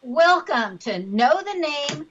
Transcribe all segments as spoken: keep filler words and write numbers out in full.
Welcome to Know the Name,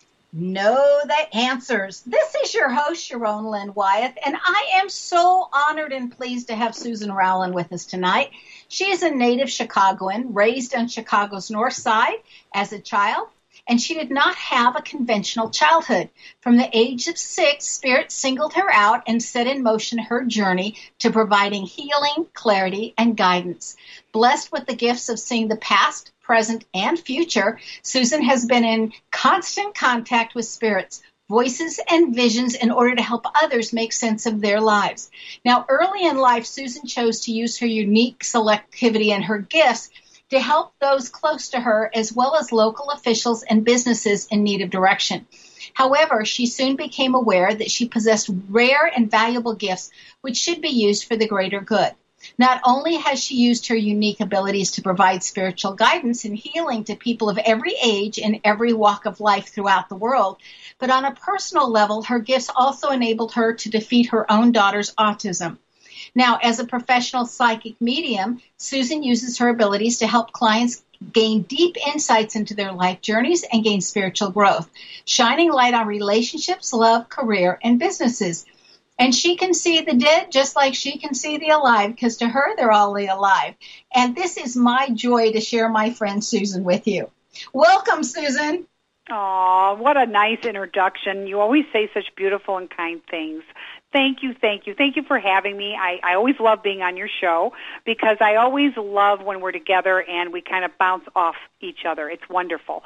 Know the Answers. This is your host, Sharon Lynn Wyeth, and I am so honored and pleased to have Susan Rowland with us tonight. She is a native Chicagoan, raised on Chicago's North Side as a child, and she did not have a conventional childhood. From the age of six, Spirit singled her out and set in motion her journey to providing healing, clarity, and guidance. Blessed with the gifts of seeing the past, present, and future, Susan has been in constant contact with spirits, voices, and visions in order to help others make sense of their lives. Now, early in life, Susan chose to use her unique selectivity and her gifts to help those close to her, as well as local officials and businesses in need of direction. However, she soon became aware that she possessed rare and valuable gifts which should be used for the greater good. Not only has she used her unique abilities to provide spiritual guidance and healing to people of every age and every walk of life throughout the world, but on a personal level, her gifts also enabled her to defeat her own daughter's autism. Now, as a professional psychic medium, Susan uses her abilities to help clients gain deep insights into their life journeys and gain spiritual growth, shining light on relationships, love, career, and businesses. And she can see the dead just like she can see the alive, because to her, they're all alive. And this is my joy to share my friend Susan with you. Welcome, Susan. Aw, what a nice introduction. You always say such beautiful and kind things. Thank you, thank you. Thank you for having me. I, I always love being on your show because I always love when we're together and we kind of bounce off each other. It's wonderful.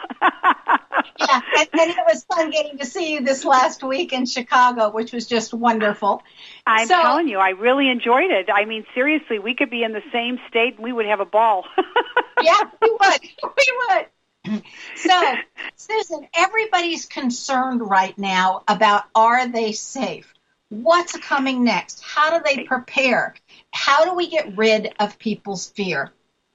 Yeah, and, and it was fun getting to see you this last week in Chicago, which was just wonderful. I'm so, telling you, I really enjoyed it. I mean, seriously, we could be in the same state and we would have a ball. Yeah, we would. We would. So, Susan, everybody's concerned right now about, are they safe? What's coming next? How do they prepare? How do we get rid of people's fear?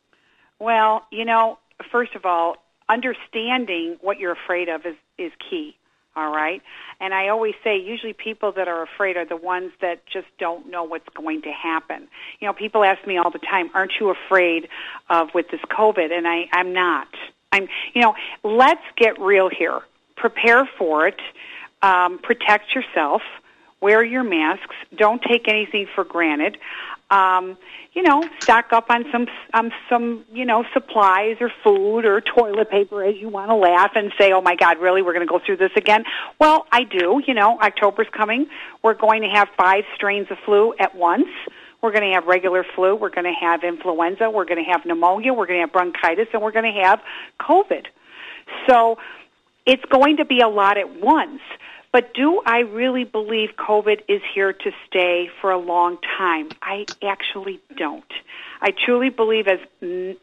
Well, you know, first of all, understanding what you're afraid of is, is key, all right? And I always say usually people that are afraid are the ones that just don't know what's going to happen. You know, people ask me all the time, aren't you afraid of with this COVID? And I, I'm not. I'm, you know, let's get real here. Prepare for it. Um, protect yourself. Wear your masks. Don't take anything for granted. Um, you know, stock up on some, um, some, you know, supplies or food or toilet paper as you want to laugh and say, oh, my God, really, we're going to go through this again? Well, I do. You know, October's coming. We're going to have five strains of flu at once. We're going to have regular flu. We're going to have influenza. We're going to have pneumonia. We're going to have bronchitis. And we're going to have COVID. So it's going to be a lot at once. But do I really believe COVID is here to stay for a long time? I actually don't. I truly believe as, you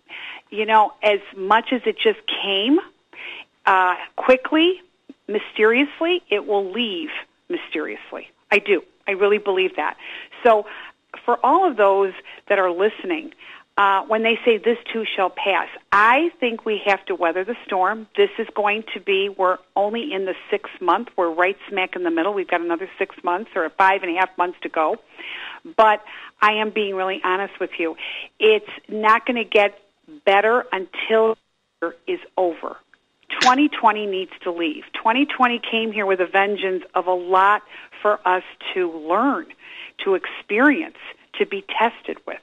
know, as much as it just came uh, quickly, mysteriously, it will leave mysteriously. I do. I really believe that. So for all of those that are listening, Uh, when they say this too shall pass, I think we have to weather the storm. This is going to be, we're only in the sixth month. We're right smack in the middle. We've got another six months or five and a half months to go. But I am being really honest with you. It's not going to get better until it is over. twenty twenty needs to leave. twenty twenty came here with a vengeance of a lot for us to learn, to experience, to be tested with.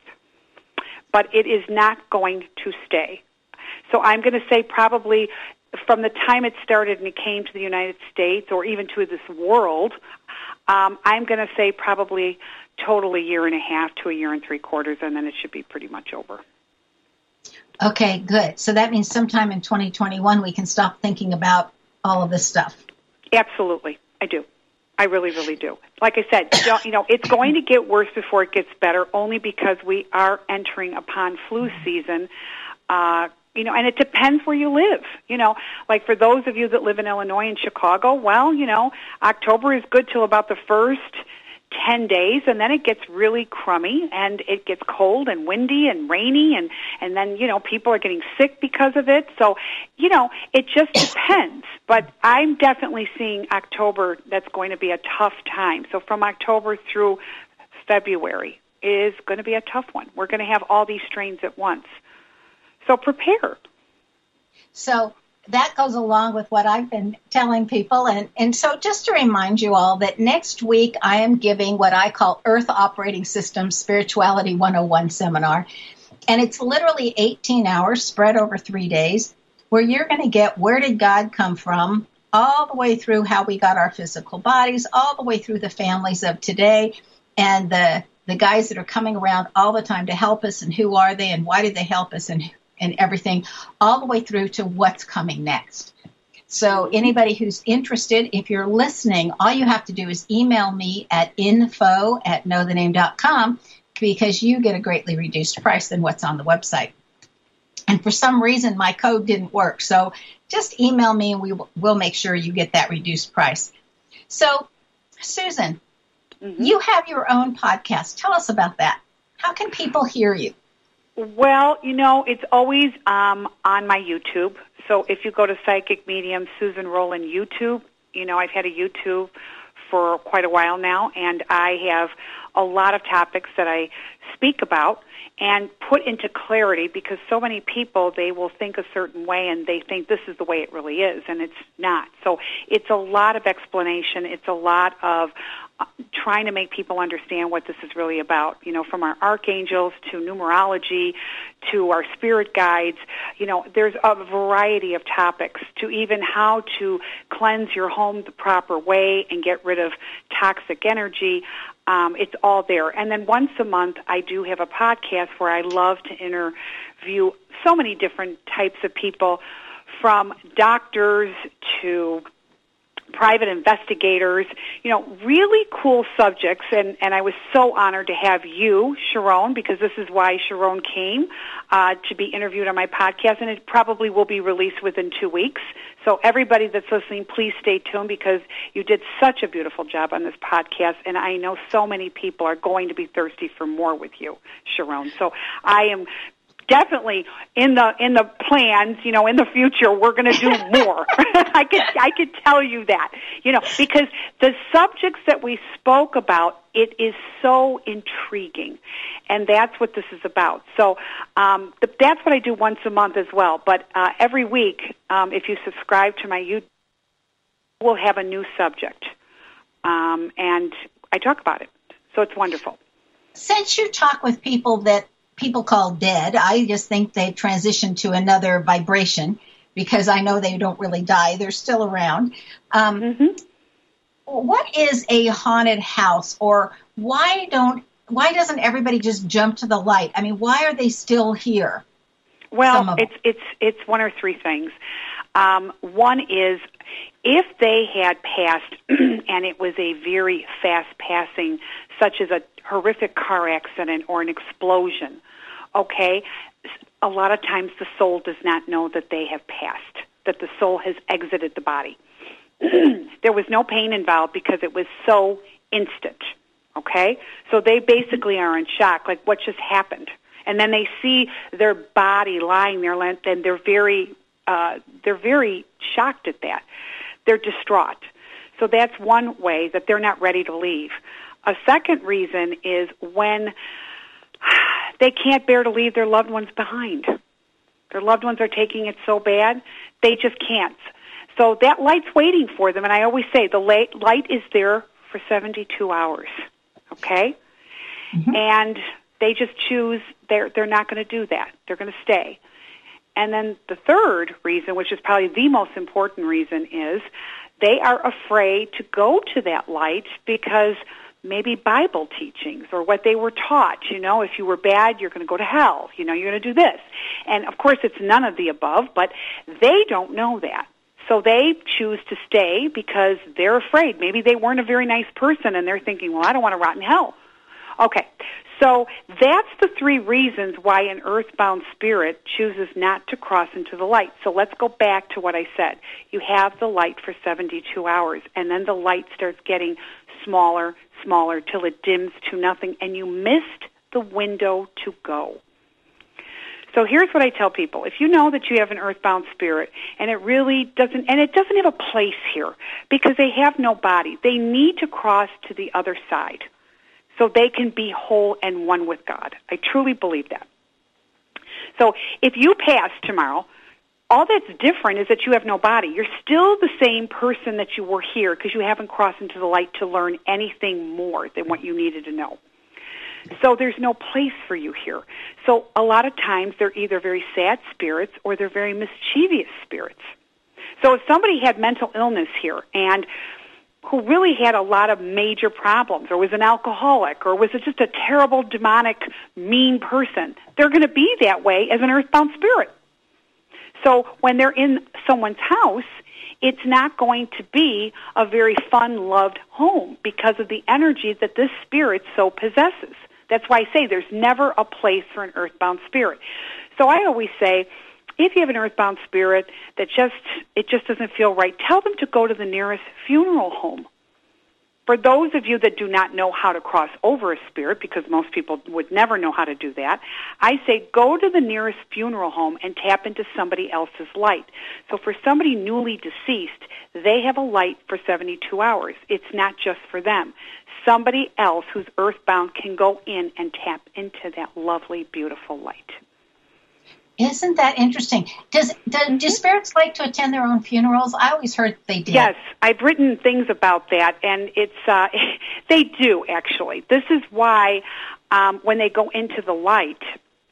But it is not going to stay. So I'm going to say probably from the time it started and it came to the United States or even to this world, um, I'm going to say probably total a year and a half to a year and three quarters, and then it should be pretty much over. Okay, good. So that means sometime in twenty twenty-one we can stop thinking about all of this stuff. Absolutely. I do. I really, really do. Like I said, don't, you know, it's going to get worse before it gets better only because we are entering upon flu season, uh, you know, and it depends where you live. You know, like for those of you that live in Illinois and Chicago, well, you know, October is good till about the first ten days, and then it gets really crummy, and it gets cold and windy and rainy, and, and then, you know, people are getting sick because of it. So, you know, it just depends. But I'm definitely seeing October, that's going to be a tough time. So from October through February is going to be a tough one. We're going to have all these strains at once. So prepare. So that goes along with what I've been telling people. And, and so just to remind you all that next week I am giving what I call Earth Operating Systems Spirituality one oh one seminar. And it's literally eighteen hours spread over three days where you're going to get where did God come from, all the way through how we got our physical bodies, all the way through the families of today and the the guys that are coming around all the time to help us and who are they and why did they help us and and everything, all the way through to what's coming next. So anybody who's interested, if you're listening, all you have to do is email me at info at know the name dot com because you get a greatly reduced price than what's on the website. And for some reason, my code didn't work. So just email me and we will we'll make sure you get that reduced price. So, Susan, mm-hmm. you have your own podcast. Tell us about that. How can people hear you? Well, you know, it's always um, on my YouTube. So if you go to Psychic Medium Susan Rowland YouTube, you know, I've had a YouTube for quite a while now, and I have a lot of topics that I speak about and put into clarity because so many people, they will think a certain way and they think this is the way it really is, and it's not. So it's a lot of explanation. It's a lot of uh, trying to make people understand what this is really about, you know, from our archangels to numerology to our spirit guides. You know, there's a variety of topics to even how to cleanse your home the proper way and get rid of toxic energy. Um, it's all there. And then once a month, I do have a podcast where I love to interview so many different types of people, from doctors to private investigators, you know, really cool subjects. And, and I was so honored to have you, Sharon, because this is why Sharon came uh, to be interviewed on my podcast, and it probably will be released within two weeks. So everybody that's listening, please stay tuned because you did such a beautiful job on this podcast, and I know so many people are going to be thirsty for more with you, Sharon. So I am definitely in the in the plans, you know, in the future, we're going to do more. I could I could tell you that, you know, because the subjects that we spoke about, it is so intriguing, and that's what this is about. So um, th- that's what I do once a month as well. But uh, every week, um, if you subscribe to my YouTube, we'll have a new subject, um, and I talk about it. So it's wonderful. Since you talk with people that people call dead, I just think they've transitioned to another vibration because I know they don't really die. They're still around. Um, mm-hmm. What is a haunted house, or why don't why doesn't everybody just jump to the light? I mean, why are they still here? Well, it's it's it's one or three things. Um, one is if they had passed and it was a very fast passing, such as a horrific car accident or an explosion, okay, a lot of times the soul does not know that they have passed, that the soul has exited the body. There was no pain involved because it was so instant, okay? So they basically are in shock, like what just happened? And then they see their body lying there, and they're very, uh, they're very shocked at that. They're distraught. So that's one way that they're not ready to leave. A second reason is when they can't bear to leave their loved ones behind. Their loved ones are taking it so bad, they just can't. So that light's waiting for them, and I always say the light, light is there for seventy-two hours, okay? Mm-hmm. And they just choose, they're, they're not going to do that. They're going to stay. And then the third reason, which is probably the most important reason, is they are afraid to go to that light because maybe Bible teachings or what they were taught, you know, if you were bad, you're going to go to hell, you know, you're going to do this. And, of course, it's none of the above, but they don't know that. So they choose to stay because they're afraid. Maybe they weren't a very nice person, and they're thinking, well, I don't want to rot in hell. Okay, so that's the three reasons why an earthbound spirit chooses not to cross into the light. So let's go back to what I said. You have the light for seventy-two hours, and then the light starts getting smaller, smaller, till it dims to nothing, and you missed the window to go. So here's what I tell people. If you know that you have an earthbound spirit, and it really doesn't, and it doesn't have a place here, because they have no body, they need to cross to the other side so they can be whole and one with God. I truly believe that. So if you pass tomorrow, all that's different is that you have no body. You're still the same person that you were here because you haven't crossed into the light to learn anything more than what you needed to know. So there's no place for you here. So a lot of times they're either very sad spirits or they're very mischievous spirits. So if somebody had mental illness here and who really had a lot of major problems or was an alcoholic or was just a terrible, demonic, mean person, they're going to be that way as an earthbound spirit. So when they're in someone's house, it's not going to be a very fun, loved home because of the energy that this spirit so possesses. That's why I say there's never a place for an earthbound spirit. So I always say, if you have an earthbound spirit that just, it just doesn't feel right, tell them to go to the nearest funeral home. For those of you that do not know how to cross over a spirit, because most people would never know how to do that, I say go to the nearest funeral home and tap into somebody else's light. So for somebody newly deceased, they have a light for seventy-two hours. It's not just for them. Somebody else who's earthbound can go in and tap into that lovely, beautiful light. Isn't that interesting? Does do, do spirits like to attend their own funerals? I always heard they did. Yes, I've written things about that, and it's uh, they do, actually. This is why um, when they go into the light,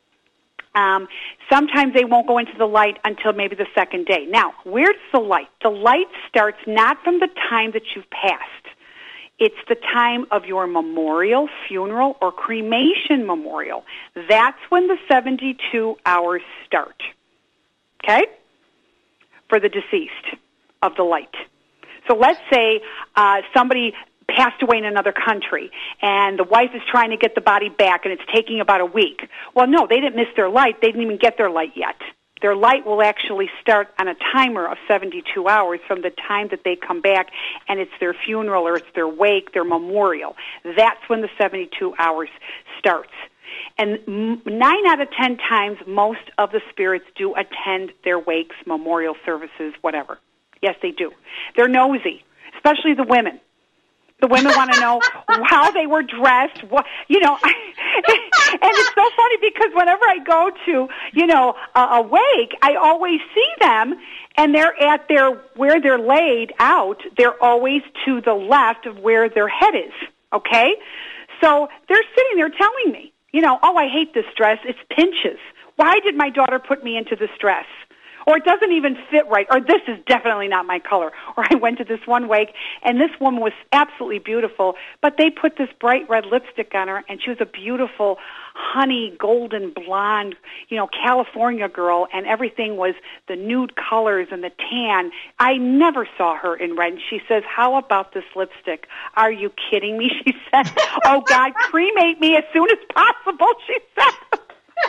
um, sometimes they won't go into the light until maybe the second day. Now, where's the light? The light starts not from the time that you've passed. It's the time of your memorial, funeral, or cremation memorial. That's when the seventy-two hours start, okay, for the deceased of the light. So let's say uh, somebody passed away in another country, and the wife is trying to get the body back, and it's taking about a week. Well, no, they didn't miss their light. They didn't even get their light yet. Their light will actually start on a timer of seventy-two hours from the time that they come back, and it's their funeral or it's their wake, their memorial. That's when the seventy-two hours starts. And nine out of ten times, most of the spirits do attend their wakes, memorial services, whatever. Yes, they do. They're nosy, especially the women. The women want to know how they were dressed, what, you know, and it's so funny because whenever I go to, you know, a, a wake, I always see them, and they're at their, where they're laid out, they're always to the left of where their head is, okay? So they're sitting there telling me, you know, oh, I hate this dress, it's pinches. Why did my daughter put me into this dress? Or it doesn't even fit right, or this is definitely not my color. Or I went to this one wake, and this woman was absolutely beautiful, but they put this bright red lipstick on her, and she was a beautiful honey golden blonde, you know, California girl, and everything was the nude colors and the tan. I never saw her in red. And she says, how about this lipstick? Are you kidding me? She said, oh, God, cremate me as soon as possible, she said.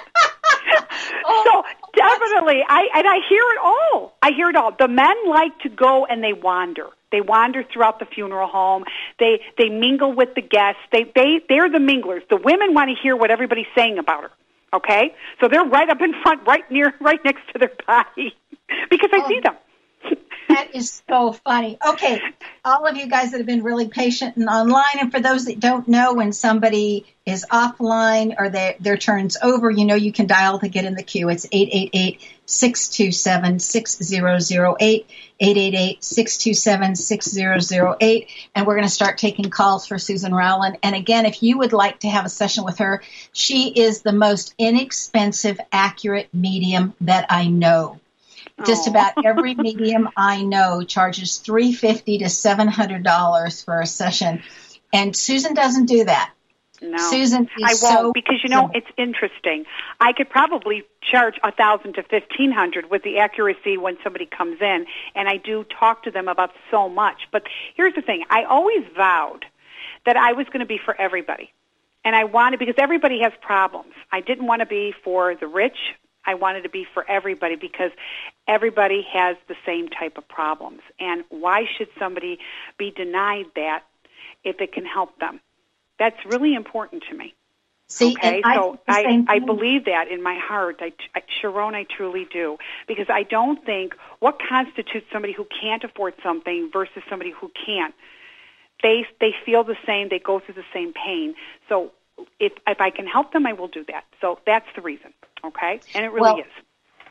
Oh, so definitely, I and I hear it all. I hear it all. The men like to go and they wander. They wander throughout the funeral home. They they mingle with the guests. They they they're the minglers. The women want to hear what everybody's saying about her. Okay, so they're right up in front, right near, right next to their body, because I oh, see them. That is so funny. Okay, all of you guys that have been really patient and online, and for those that don't know, when somebody is offline or their their turn's over, you know you can dial to get in the queue. It's eight eight eight, six two seven, six zero zero eight, eight eight eight, six two seven, six zero zero eight, and we're going to start taking calls for Susan Rowland. And again, if you would like to have a session with her, she is the most inexpensive, accurate medium that I know. Just about every medium I know charges three hundred fifty dollars to seven hundred dollars for a session. And Susan doesn't do that. No, Susan is I won't, so because, you know, it's interesting. I could probably charge one thousand dollars to fifteen hundred dollars with the accuracy when somebody comes in, and I do talk to them about so much. But here's the thing. I always vowed that I was going to be for everybody. And I wanted, because everybody has problems. I didn't want to be for the rich. I wanted to be for everybody because everybody has the same type of problems. And why should somebody be denied that if it can help them? That's really important to me. See, okay, I so I, I believe that in my heart. I, I, Sharon, I truly do. Because I don't think what constitutes somebody who can't afford something versus somebody who can't. They, they feel the same. They go through the same pain. So if, if I can help them, I will do that. So that's the reason. Okay, and it really well, is.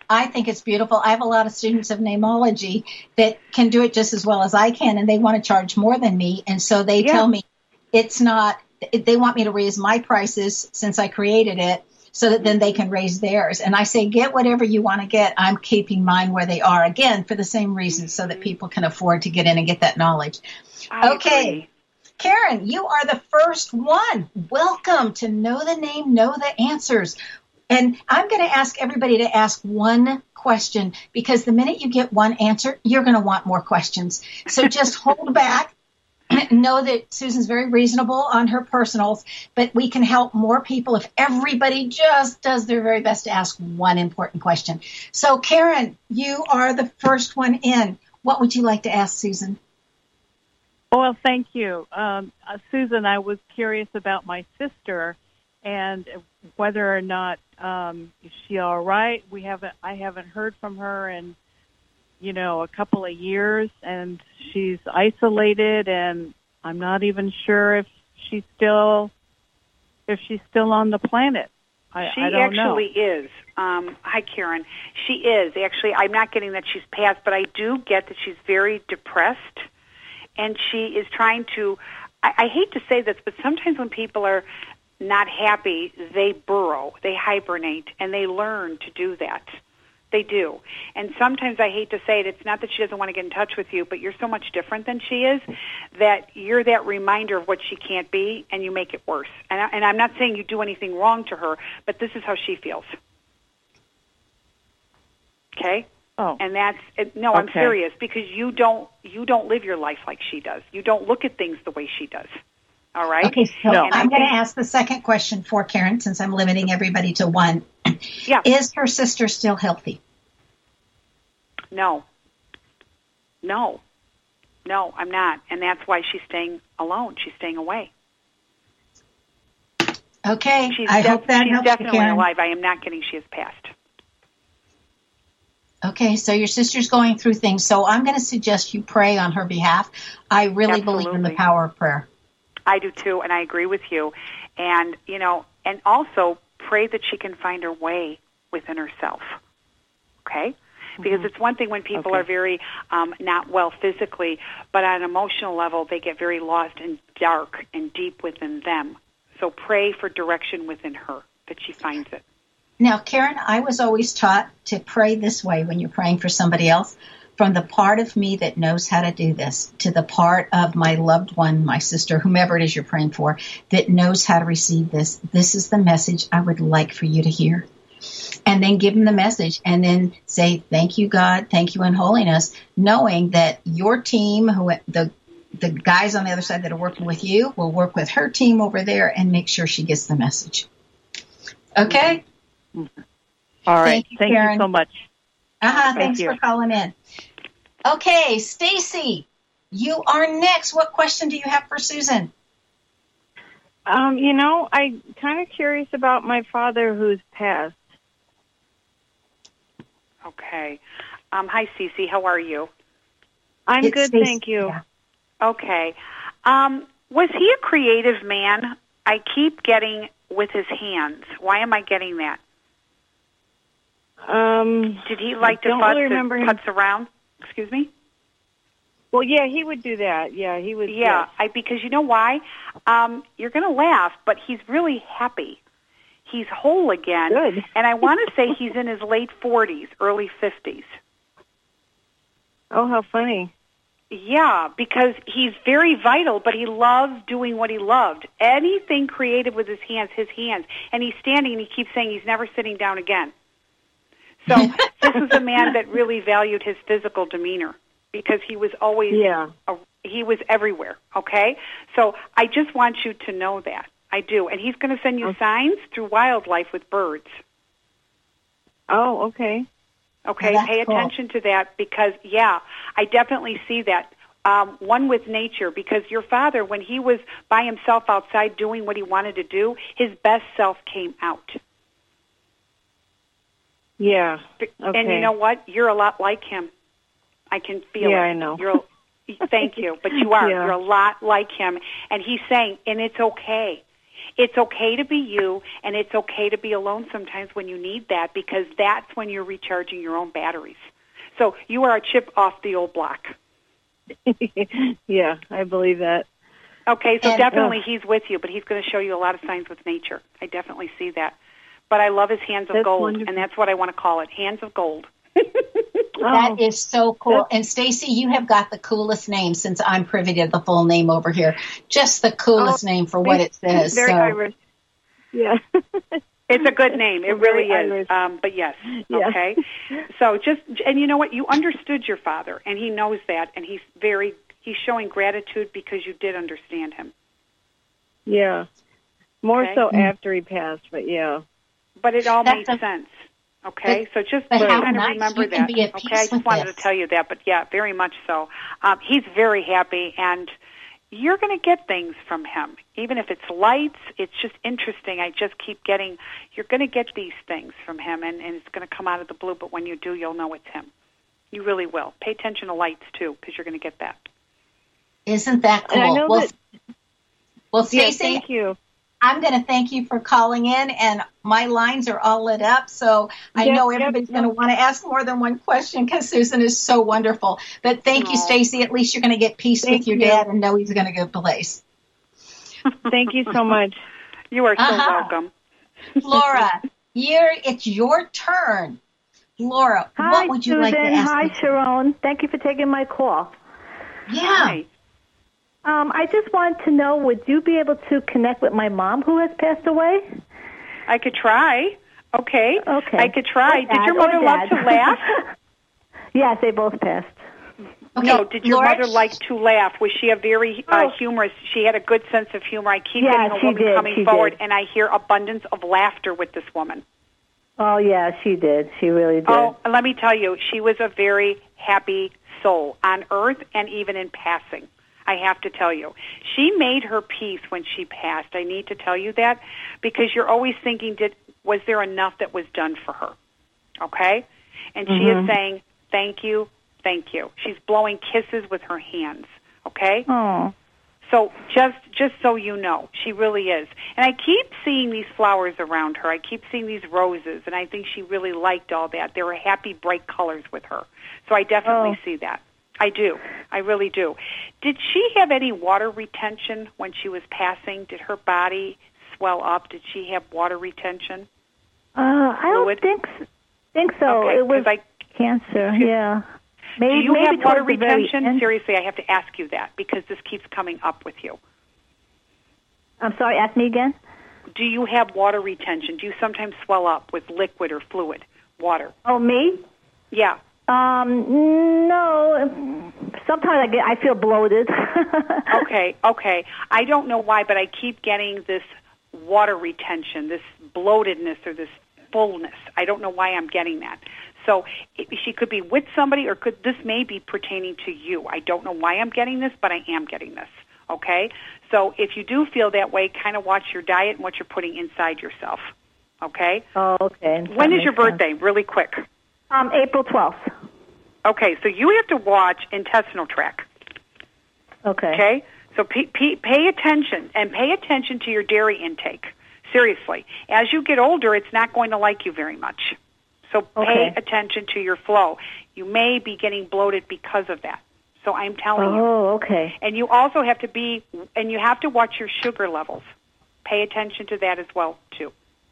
I think it's beautiful. I have a lot of students of namology that can do it just as well as I can, and they want to charge more than me. And so they Yeah. tell me it's not, they want me to raise my prices since I created it so that then they can raise theirs. And I say, get whatever you want to get. I'm keeping mine where they are, again, for the same reason, so that people can afford to get in and get that knowledge. I Okay. agree. Karen, you are the first one. Welcome to Know the Name, Know the Answers. And I'm going to ask everybody to ask one question, because the minute you get one answer, you're going to want more questions. So just hold back. Know that Susan's very reasonable on her personals, but we can help more people if everybody just does their very best to ask one important question. So, Karen, you are the first one in. What would you like to ask Susan? Well, thank you. Um, uh, Susan, I was curious about my sister and whether or not um, is she all right. We haven't. I haven't heard from her in, you know, a couple of years, and she's isolated, and I'm not even sure if she's still if she's still on the planet. I, She I don't know. actually is. Um, hi, Karen. She is. Actually, I'm not getting that she's passed, but I do get that she's very depressed, and she is trying to, I, I hate to say this, but sometimes when people are not happy, they burrow, they hibernate, and they learn to do that. They do. And sometimes I hate to say it, it's not that she doesn't want to get in touch with you, but you're so much different than she is that you're that reminder of what she can't be, and you make it worse. And, I, and I'm not saying you do anything wrong to her, but this is how she feels. Okay? Oh. And that's it, no, I'm Okay. serious, because you don't you don't live your life like she does. You don't look at things the way she does. All right? Okay, so No. I'm going to ask the second question for Karen, since I'm limiting everybody to one. Yeah. Is her sister still healthy? No. No. No, I'm not. And that's why she's staying alone. She's staying away. Okay, She's, I def- hope that she's helps you, definitely Karen. alive. I am not getting she has passed. Okay, so your sister's going through things. So I'm going to suggest you pray on her behalf. I really believe in the Absolutely. power of prayer. I do too, and I agree with you. And, you know, and also pray that she can find her way within herself. Okay? Because it's one thing when people Okay. are very um, not well physically, but on an emotional level, they get very lost and dark and deep within them. So pray for direction within her, that she finds it. Now, Karen, I was always taught to pray this way when you're praying for somebody else. From the part of me that knows how to do this to the part of my loved one, my sister, whomever it is you're praying for, that knows how to receive this. This is the message I would like for you to hear. And then give them the message and then say, thank you, God, thank you in holiness, knowing that your team, who the the guys on the other side that are working with you, will work with her team over there and make sure she gets the message. Okay? All right. Thank you, Thank Karen. you so much. Uh-huh, Thank thanks you. for calling in. Okay, Stacy, you are next. What question do you have for Susan? Um, you know, I'm kind of curious about my father who's passed. Okay. Um, hi, Cece. How are you? I'm It's good, Stacy, thank you. yeah. Okay. Um, was he a creative man? I keep getting with his hands. Why am I getting that? Um, Did he like I to don't futz, really and remember him. putz around? Excuse me? well, yeah, he would do that. Yeah, he would. Yeah, yes. I, because you know why? Um, you're going to laugh, but he's really happy. He's whole again. Good. And I want to say he's in his late forties, early fifties. Oh, how funny. Yeah, because he's very vital, but he loves doing what he loved. Anything creative with his hands, his hands. And he's standing and he keeps saying he's never sitting down again. So this is a man that really valued his physical demeanor because he was always, Yeah. a, he was everywhere, okay? So I just want you to know that. I do. And he's going to send you Okay. signs through wildlife with birds. Oh, okay. Okay, Well, that's pay cool. attention to that because, yeah, I definitely see that. Um, one with nature, because your father, when he was by himself outside doing what he wanted to do, his best self came out. Yeah. And you Okay. know what? You're a lot like him. I can feel Yeah, it. I know. You're, thank you, but you are. Yeah. You're a lot like him. And he's saying, and it's okay. It's okay to be you, and it's okay to be alone sometimes when you need that, because that's when you're recharging your own batteries. So you are a chip off the old block. Yeah, I believe that. Okay, so And, definitely uh, he's with you, but he's going to show you a lot of signs with nature. I definitely see that. But I love his hands of That's gold, wonderful. and that's what I want to call it, hands of gold. That Oh, is so cool. And Stacy, you have got the coolest name since I'm privy to the full name over here. Just the coolest Oh, name for what it says. very so. Irish. Yeah. It's a good name. It really Very is. Irish. Um, but yes, Yeah. okay. So just, and you know what? You understood your father, and he knows that, and he's very, he's showing gratitude because you did understand him. Yeah. More Okay. so after he passed, but yeah. But it all That's made a- sense. Okay, so just but how kind of nice remember you can that. be at Okay, peace I just with wanted this. to tell you that, but yeah, very much so. Um, he's very happy, and you're going to get things from him, even if it's lights. It's just interesting. I just keep getting. You're going to get these things from him, and, and it's going to come out of the blue. But when you do, you'll know it's him. You really will. Pay attention to lights too, because you're going to get that. Isn't that cool? And I know well, that. well, Yeah, Stacy, thank you. I'm going to thank you for calling in, and my lines are all lit up, so I Yep, know yep, everybody's yep. going to want to ask more than one question because Susan is so wonderful. But thank you, Aw. Stacy. At least you're going to get peace Thank with your you. dad and know he's going to go place. Thank you so much. You are so Uh-huh. welcome. Laura, you're, it's your turn. Laura, Hi, what would you Susan. like to ask Hi, me? Sharon. Thank you for taking my call. Yeah. Hi. Um, I just wanted to know, would you be able to connect with my mom who has passed away? I could try. Okay. Okay. I could try. Or Did Dad, your or mother love Dad. to laugh? Yes, they both passed. Okay, No, did your Laura, mother like to laugh? Was she a very uh, Oh. humorous? She had a good sense of humor. I keep Yeah, getting a she woman did, coming she forward, did. and I hear abundance of laughter with this woman. Oh, yeah, she did. She really did. Oh, and let me tell you, she was a very happy soul on earth and even in passing. I have to tell you. She made her peace when she passed. I need to tell you that because you're always thinking, did was there enough that was done for her? Okay? And she is Mhm. saying, thank you, thank you. She's blowing kisses with her hands. Okay? Oh. So just just so you know, she really is. And I keep seeing these flowers around her. I keep seeing these roses, and I think she really liked all that. There were happy, bright colors with her. So I definitely Oh. see that. I do. I really do. Did she have any water retention when she was passing? Did her body swell up? Did she have water retention? Uh, I Fluid? don't think s- think so. Okay, It was 'cause I- cancer, yeah. Maybe, Do you maybe have water towards the very retention? end. Seriously, I have to ask you that because this keeps coming up with you. I'm sorry, ask me again? Do you have water retention? Do you sometimes swell up with liquid or fluid water? Oh, me? Yeah. Um, no. Sometimes I get, I feel bloated. Okay, okay. I don't know why, but I keep getting this water retention, this bloatedness or this fullness. I don't know why I'm getting that. So it, she could be with somebody, or could this may be pertaining to you. I don't know why I'm getting this, but I am getting this. Okay? So if you do feel that way, kind of watch your diet and what you're putting inside yourself. Okay? Oh, okay. When That is your makes sense. birthday? Really quick. Um, April twelfth. Okay, so you have to watch intestinal tract. Okay. Okay? So pay, pay, pay attention, and pay attention to your dairy intake. Seriously. As you get older, it's not going to like you very much. So pay Okay. attention to your flow. You may be getting bloated because of that. So I'm telling you. Oh, okay. And you also have to be, and you have to watch your sugar levels. Pay attention to that as well, too.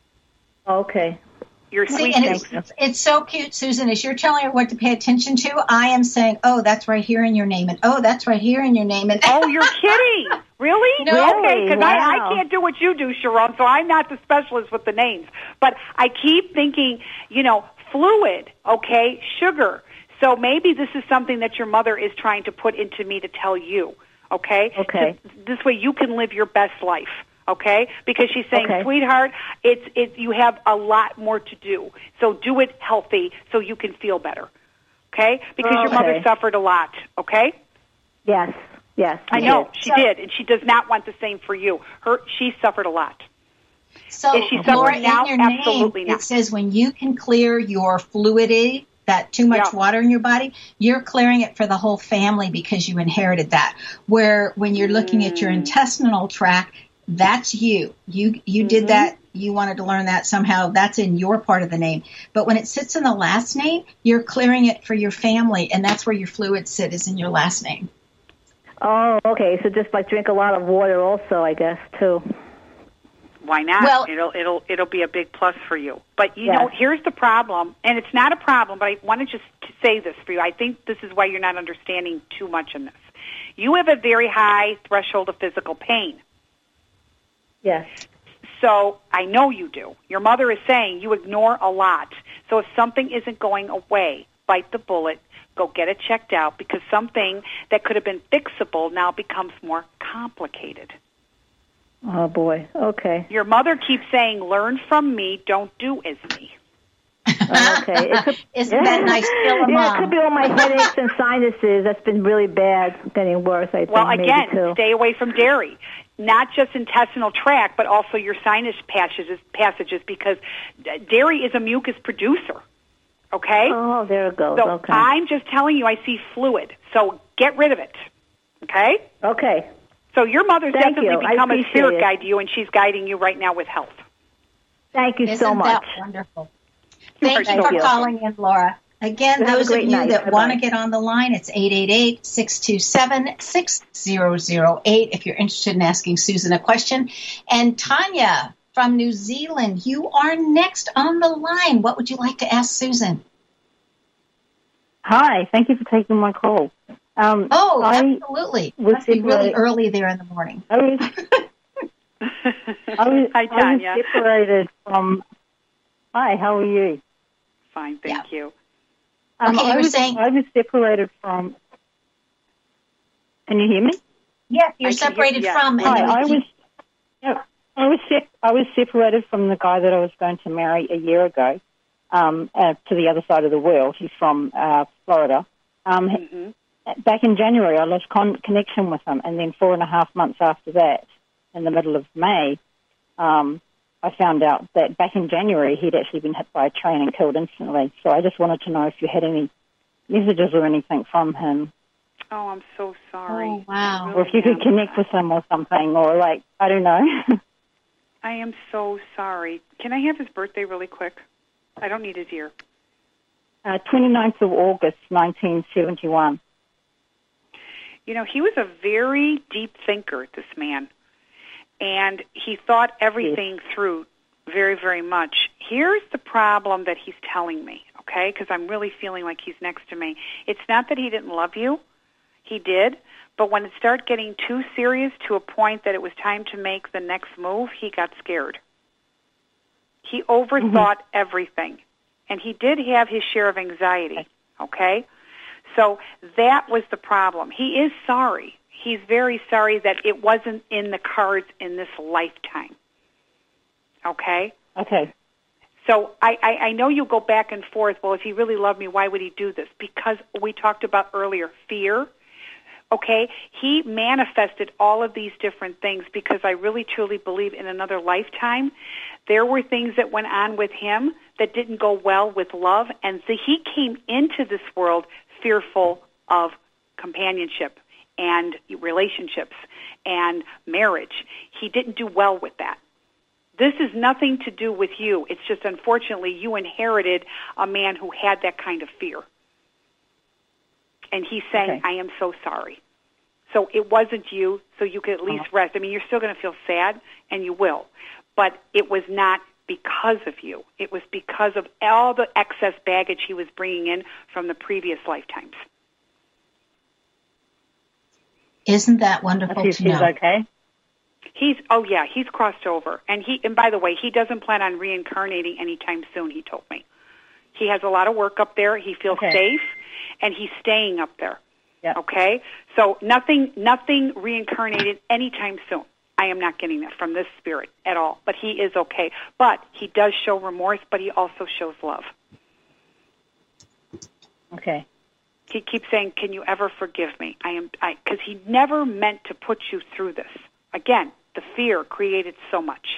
Okay. Your See, sweet and things. it's, it's so cute, Susan, as you're telling her what to pay attention to, I am saying, oh, that's right here in your name, and oh, that's right here in your name. And Oh, you're kidding. Really? No. Okay, because I, I Wow. can't do what you do, Sharon, so I'm not the specialist with the names. But I keep thinking, you know, fluid, okay, sugar. So maybe this is something that your mother is trying to put into me to tell you, okay? Okay. So this way you can live your best life, okay? Because she's saying, Okay. sweetheart, it's it. You have a lot more to do. So do it healthy so you can feel better, okay? Because your mother Okay. suffered a lot, okay? Yes. Yes. I you know did. she So- did, and she does not want the same for you. Her, she suffered a lot. so, Is she suffering Laura, now? in your Absolutely name, not. it says when you can clear your fluidity, that too much Yeah. water in your body, you're clearing it for the whole family because you inherited that. Where when you're looking at your Mm. intestinal tract, That's you. You you Mm-hmm. did that. You wanted to learn that somehow. That's in your part of the name. But when it sits in the last name, you're clearing it for your family, and that's where your fluids sit, is in your last name. Oh, okay. So just like drink a lot of water also, I guess, too. Why not? Well- it'll it'll it'll be a big plus for you. But you Yes. know, here's the problem, and it's not a problem, but I want to just say this for you. I think this is why you're not understanding too much in this. You have a very high threshold of physical pain. Yes. So I know you do. Your mother is saying you ignore a lot. So if something isn't going away, bite the bullet, go get it checked out, because something that could have been fixable now becomes more complicated. Oh, boy. Okay. Your mother keeps saying, learn from me, don't do as me. Oh, okay. It could, Isn't that nice? Still a yeah, mom. it could be all my headaches and sinuses. That's been really bad, getting worse, I think. Well, maybe again, too. stay away from dairy. Not just intestinal tract, but also your sinus passages, passages because dairy is a mucus producer. Okay? Oh, there it goes. So Okay. I'm just telling you I see fluid. So get rid of it. Okay? Okay. So your mother's Thank definitely you. I become a appreciate spirit it. guide to you, and she's guiding you right now with health. Thank you Isn't so much. that wonderful? You Thank are you so for welcome. calling in, Laura. Again, You have a those of great you night. that Bye-bye. want to get on the line, it's eight eight eight, six two seven, six zero zero eight if you're interested in asking Susan a question. And Tanya from New Zealand, you are next on the line. What would you like to ask Susan? Hi, thank you for taking my call. Um, Oh, I absolutely. was Must be really separated- early there in the morning. I was, I was, Hi, I Tanya. was separated from. Hi, how are you? Fine, thank you. Um, Okay, you I were was, saying- I was separated from. Can you hear me? Yes, you're I can hear- separated yes. from. and Hi, then we I keep- was. Yeah, I was sep- I was separated from the guy that I was going to marry a year ago, um, uh, to the other side of the world. He's from uh, Florida. Um, hmm Back in January, I lost con- connection with him, and then four and a half months after that, in the middle of May, um, I found out that back in January he'd actually been hit by a train and killed instantly. So I just wanted to know if you had any messages or anything from him, Oh, I'm so sorry. Oh, wow. or if you could connect with him or something, or like, I don't know. I am so sorry. Can I have his birthday really quick? I don't need his year. uh, twenty-ninth of August, nineteen seventy-one. You know, he was a very deep thinker, this man, and he thought everything through very, very much. Here's the problem that he's telling me, okay, because I'm really feeling like he's next to me. It's not that he didn't love you. He did. But when it started getting too serious to a point that it was time to make the next move, he got scared. He overthought mm-hmm. everything. And he did have his share of anxiety, okay? So that was the problem. He is sorry. He's very sorry that it wasn't in the cards in this lifetime, okay? Okay. So I, I, I know you go back and forth, well, if he really loved me, why would he do this? Because we talked about earlier, fear. Okay, he manifested all of these different things because I really truly believe in another lifetime there were things that went on with him that didn't go well with love, and so he came into this world fearful of companionship and relationships and marriage. He didn't do well with that. This is nothing to do with you. It's just unfortunately you inherited a man who had that kind of fear. And he's saying, okay. I am so sorry. So it wasn't you, so you could at least uh-huh. rest. I mean, you're still going to feel sad, and you will. But it was not because of you. It was because of all the excess baggage he was bringing in from the previous lifetimes. Isn't that wonderful he's, to know? He's okay? He's, oh, yeah, he's crossed over. And, he, and by the way, he doesn't plan on reincarnating anytime soon, he told me. He has a lot of work up there. He feels okay. safe, and he's staying up there. Yep. Okay? So nothing nothing reincarnated anytime soon. I am not getting that from this spirit at all. But he is okay. But he does show remorse, but he also shows love. Okay. He keeps saying, can you ever forgive me? I am, I, because he never meant to put you through this. Again, the fear created so much.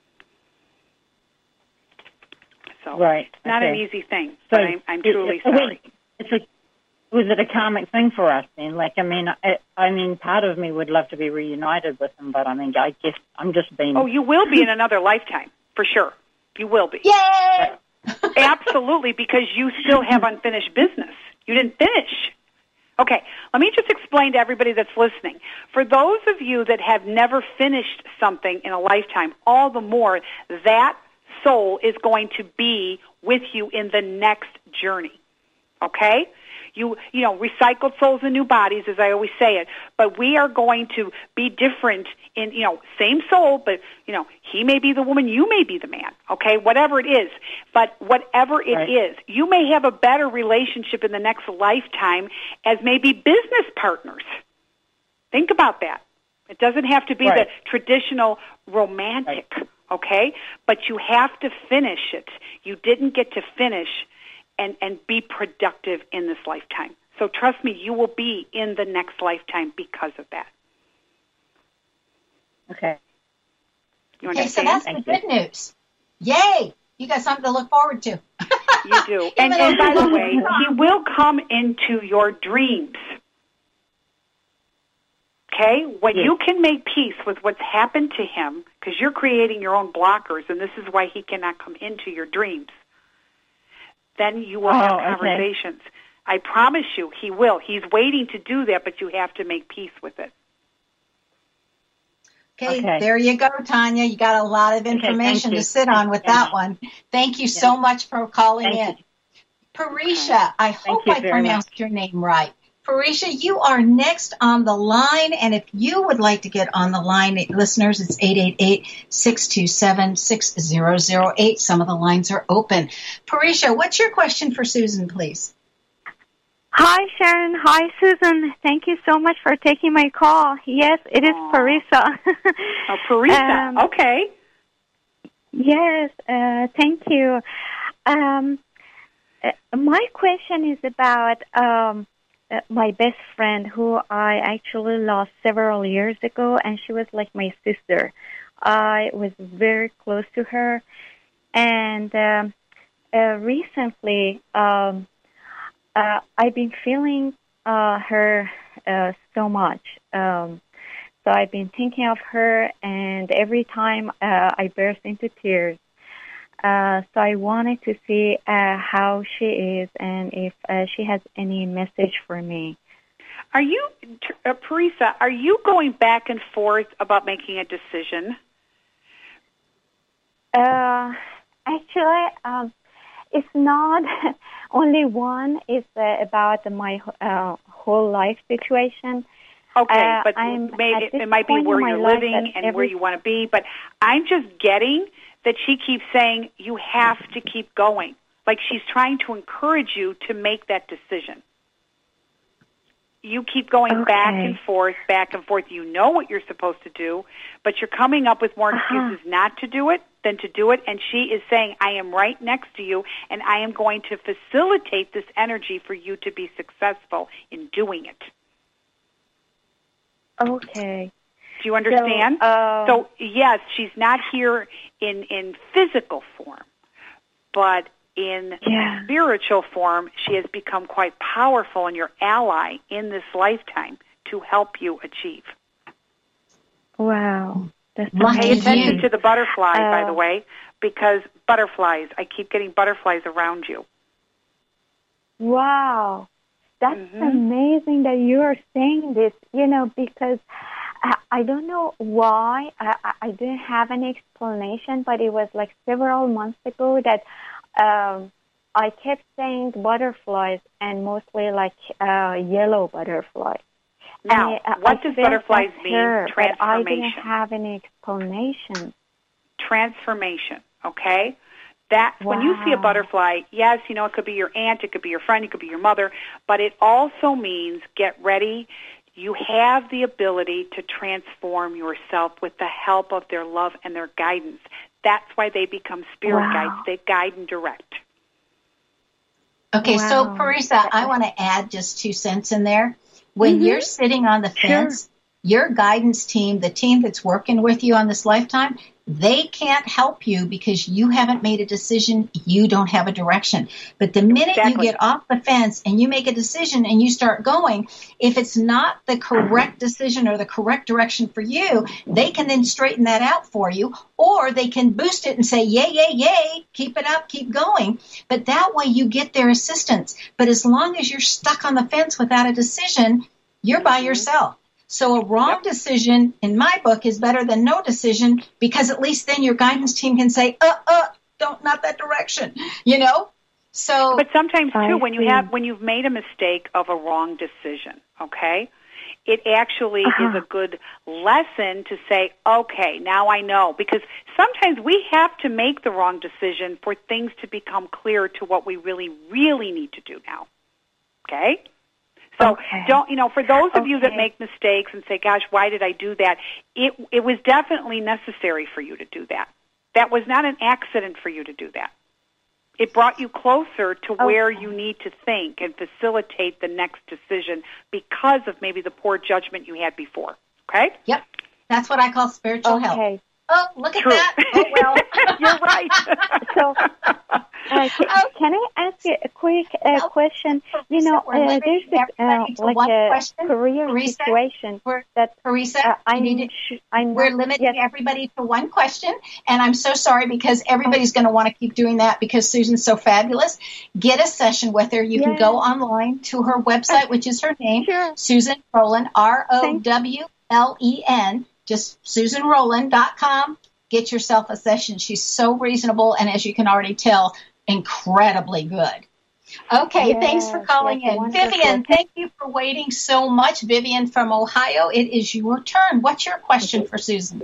So right. it's not okay. an easy thing, so but I'm, I'm truly it, sorry. It's a, was it a karmic thing for us then? Like, I mean, it, I mean, part of me would love to be reunited with him, but I mean, I guess I'm just being... Oh, you will be in another lifetime, for sure. You will be. Yay! Absolutely, because you still have unfinished business. You didn't finish. Okay, let me just explain to everybody that's listening. For those of you that have never finished something in a lifetime, all the more that soul is going to be with you in the next journey. Okay? You, you know, recycled souls and new bodies, as I always say it. But we are going to be different in, you know, same soul, but, you know, he may be the woman, you may be the man, okay, whatever it is. But whatever it right. is, you may have a better relationship in the next lifetime as maybe business partners. Think about that. It doesn't have to be right. the traditional romantic, right. okay? But you have to finish it. You didn't get to finish and, and be productive in this lifetime. So trust me, you will be in the next lifetime because of that. Okay. You okay, so understand? that's Thank the you. good news. Yay! You got something to look forward to. You do. and, and by the way, he will come into your dreams. Okay? When yes. you can make peace with what's happened to him, because you're creating your own blockers, and this is why he cannot come into your dreams, then you will oh, have okay. conversations. I promise you, he will. He's waiting to do that, but you have to make peace with it. Okay, okay. there you go, Tanya. You got a lot of information okay, to sit on with that one. Thank you yeah. so much for calling Thank in. Parisha, I hope I pronounced much. your name right. Parisha, you are next on the line, and if you would like to get on the line, listeners, it's eight eight eight, six two seven, six zero zero eight. Some of the lines are open. Parisha, what's your question for Susan, please? Hi, Sharon. Hi, Susan. Thank you so much for taking my call. Yes, it is Aww. Parisa. Oh, Parisa. um, okay. Yes, uh, thank you. Um, uh, my question is about um, uh, my best friend who I actually lost several years ago, and she was like my sister. I was very close to her, and um, uh, recently... Um, Uh, I've been feeling uh, her uh, so much. Um, so I've been thinking of her, and every time uh, I burst into tears. Uh, so I wanted to see uh, how she is and if uh, she has any message for me. Are you, uh, Parisa, are you going back and forth about making a decision? Uh, actually, um, it's not only one. It's uh, about my uh, whole life situation. Okay, uh, but I'm maybe it, it might be where you're living and where you want to be. But I'm just getting that she keeps saying you have to keep going. Like she's trying to encourage you to make that decision. You keep going okay. back and forth, back and forth. You know what you're supposed to do, but you're coming up with more excuses uh-huh. not to do it than to do it. And she is saying, I am right next to you, and I am going to facilitate this energy for you to be successful in doing it. Okay. Do you understand? So, uh, so yes, she's not here in, in physical form, but in yeah. spiritual form, she has become quite powerful and your ally in this lifetime to help you achieve. Wow. That's Pay attention to the butterfly, uh, by the way, because butterflies, I keep getting butterflies around you. Wow. That's mm-hmm. amazing that you are saying this, you know, because I, I don't know why. I, I didn't have any explanation, but it was like several months ago that Um, I kept saying butterflies and mostly like uh, yellow butterfly. Now, I, what I does butterflies mean? her, Transformation. But I didn't have any explanation. Transformation, okay? That wow. When you see a butterfly, yes, you know, it could be your aunt, it could be your friend, it could be your mother, but it also means get ready. You have the ability to transform yourself with the help of their love and their guidance. That's why they become spirit wow. guides. They guide and direct. Okay, wow. so Parisa, I want to add just two cents in there. When mm-hmm. you're sitting on the fence, sure. your guidance team, the team that's working with you on this lifetime, They can't help you because you haven't made a decision. You don't have a direction. But the minute Exactly. you get off the fence and you make a decision and you start going, if it's not the correct decision or the correct direction for you, they can then straighten that out for you, or they can boost it and say, yay, yay, yay, keep it up, keep going. But that way you get their assistance. But as long as you're stuck on the fence without a decision, you're by Mm-hmm. yourself. So a wrong Yep. decision, in my book, is better than no decision, because at least then your guidance team can say, uh, uh, don't, not that direction, you know? So, But sometimes I too, when you see. have when you've made a mistake of a wrong decision, okay, it actually Uh-huh. is a good lesson to say, okay, now I know, because sometimes we have to make the wrong decision for things to become clear to what we really, really need to do now. Okay? So Okay. don't, you know, for those of you that Okay. make mistakes and say, gosh, why did I do that? It it was definitely necessary for you to do that. That was not an accident for you to do that. It brought you closer to where Okay. you need to think and facilitate the next decision because of maybe the poor judgment you had before. Okay? yep, that's what I call spiritual help. Okay. Oh, look at True. that. Oh, well. You're right. So, uh, can, can I ask you a quick uh, No. question? You know, We're uh, limiting there's a, uh, everybody to like one a question. career Teresa, situation we're- that Teresa, uh, you I'm, need to- sh- I'm we're not, limiting yes. everybody to one question, and I'm so sorry because everybody's going to want to keep doing that because Susan's so fabulous. Get a session with her. You can Yeah. go online to her website, which is her name, Sure. Susan Rowland, R O W L E N, just susan rowland dot com. Get yourself a session. She's so reasonable, and as you can already tell, incredibly good. Okay, Yes, thanks for calling yes, in. wonderful. Vivian, thank you for waiting so much. Vivian from Ohio, it is your turn. What's your question for Susan?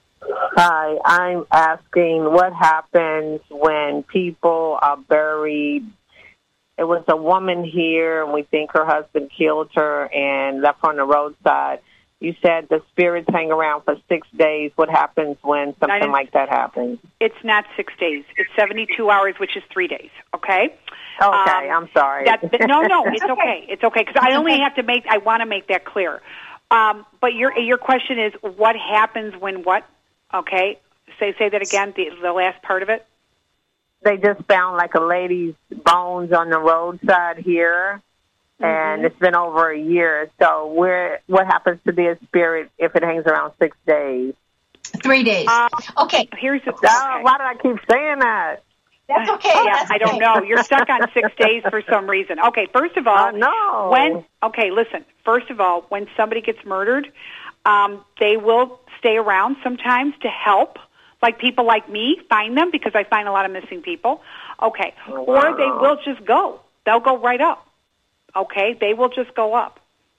Hi, I'm asking what happens when people are buried. It was a woman here, and we think her husband killed her and left her on the roadside. You said the spirits hang around for six days. What happens when something didn't- like that happens? It's not six days. It's seventy-two hours, which is three days. Okay? Okay, Um, I'm sorry. That, no, no, it's okay. It's okay because I only have to make. I want to make that clear. Um, but your your question is what happens when what? Okay, say say that again. The the last part of it. They just found like a lady's bones on the roadside here, and it's been over a year. So where what happens to their spirit if it hangs around six days? Three days. Um, Okay, Here's the. Oh, Okay. why did I keep saying that? that's okay. Yeah, that's I don't okay. know. You're stuck on six days for some reason. Okay, first of all, I know. when okay, listen. First of all, when somebody gets murdered, um, they will stay around sometimes to help. Like people like me find them because I find a lot of missing people. Okay, Oh, or wow. they will just go. They'll go right up. Okay, they will just go up.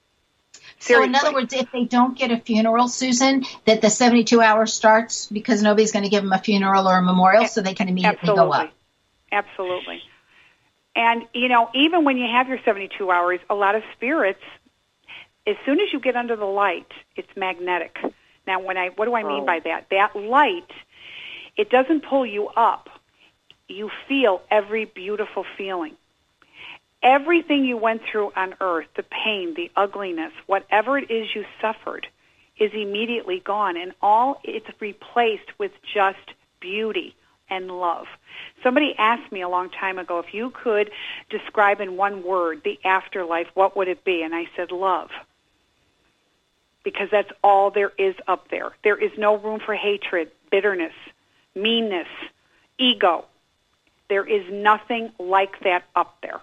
So in Seriously. other words, if they don't get a funeral, Susan, that the seventy-two hours starts because nobody's going to give them a funeral or a memorial, so they can immediately Absolutely. go up. Absolutely. And, you know, even when you have your seventy-two hours, a lot of spirits, as soon as you get under the light, it's magnetic. Now, when I, what do I mean Oh. by that? That light, it doesn't pull you up. You feel every beautiful feeling. Everything you went through on earth, the pain, the ugliness, whatever it is you suffered, is immediately gone, and all it's replaced with just beauty and love. Somebody asked me a long time ago, if you could describe in one word the afterlife, what would it be? And I said, love. Because that's all there is up there. There is no room for hatred, bitterness, meanness, ego. There is nothing like that up there.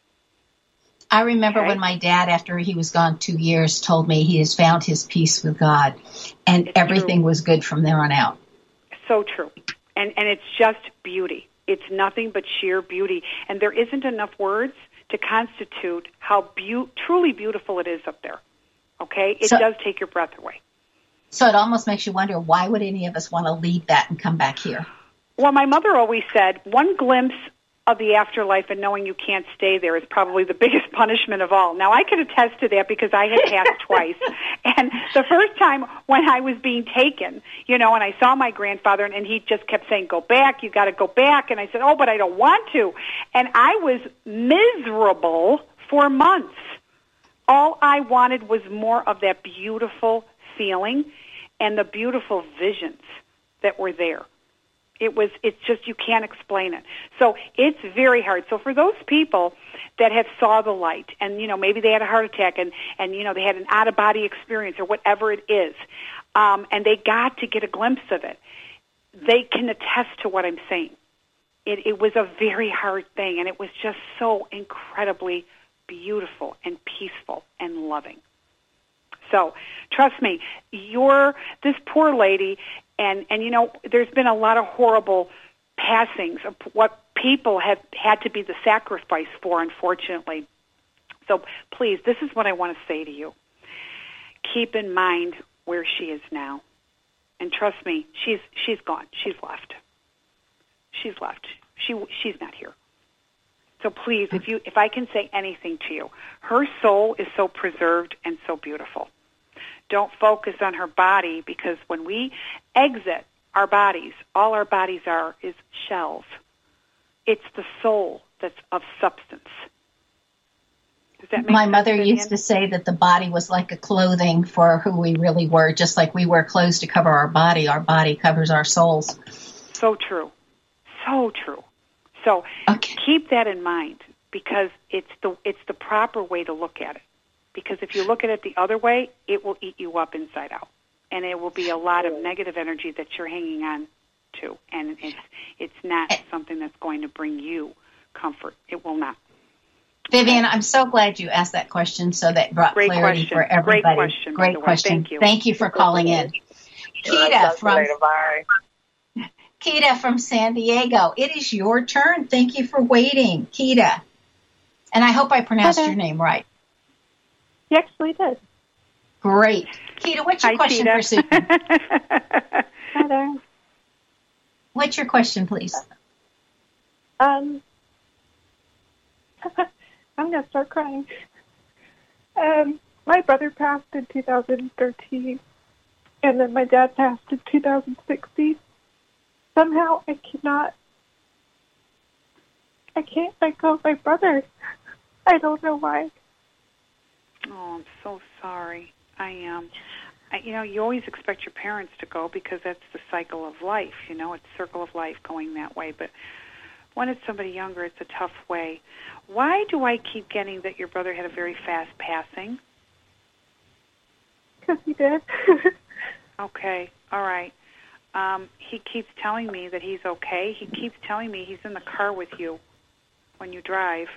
I remember Okay. when my dad, after he was gone two years, told me he has found his peace with God, and It's everything true. was good from there on out. So true. And and it's just beauty. It's nothing but sheer beauty. And there isn't enough words to constitute how beau- truly beautiful it is up there. Okay? It So- does take your breath away. So it almost makes you wonder, why would any of us want to leave that and come back here? Well, my mother always said, one glimpse of the afterlife and knowing you can't stay there is probably the biggest punishment of all. Now, I could attest to that because I had passed twice. And the first time when I was being taken, you know, and I saw my grandfather, and, and he just kept saying, go back, you got to go back. And I said, oh, but I don't want to. And I was miserable for months. All I wanted was more of that beautiful feeling and the beautiful visions that were there. It was, it's just, you can't explain it. So it's very hard. So for those people that have saw the light and, you know, maybe they had a heart attack and, and you know, they had an out-of-body experience or whatever it is, um, and they got to get a glimpse of it, they can attest to what I'm saying. It, it was a very hard thing, and it was just so incredibly beautiful and peaceful and loving. So trust me, you're this poor lady, and, and you know, there's been a lot of horrible passings of what people have had to be the sacrifice for, unfortunately. So please, this is what I want to say to you. Keep in mind where she is now. And trust me, she's she's gone. She's left. She's left. She she's not here. So please, if you if I can say anything to you, her soul is so preserved and so beautiful. Don't focus on her body, because when we exit our bodies, all our bodies are is shells. It's the soul that's of substance. Does that make My sense, mother Vivian? used to say that the body was like a clothing for who we really were. Just like we wear clothes to cover our body, our body covers our souls. So true. So true. So okay. Keep that in mind, because it's the it's the proper way to look at it. Because if you look at it the other way, it will eat you up inside out, and it will be a lot of negative energy that you're hanging on to, and it's it's not something that's going to bring you comfort. It will not. Vivian, I'm so glad you asked that question, so that brought Great clarity question. for everybody. Great question. Great by the way. question. Thank you. Thank you for calling in. Keita from Keita from San Diego. It is your turn. Thank you for waiting, Keita. And I hope I pronounced Hi your name right. You actually did. Great. Keita, what's your Hi, question Keita. for Susan? Hi there. What's your question, please? Um, I'm going to start crying. Um, my brother passed in two thousand thirteen, and then my dad passed in two thousand sixteen. Somehow I cannot, I can't let go of my brother. I don't know why. Oh, I'm so sorry. I am. Um, I, you know, you always expect your parents to go because that's the cycle of life. You know, it's circle of life going that way. But when it's somebody younger, it's a tough way. Why do I keep getting that your brother had a very fast passing? Because he did. Okay, all right. Um, he keeps telling me that he's okay. He keeps telling me he's in the car with you when you drive.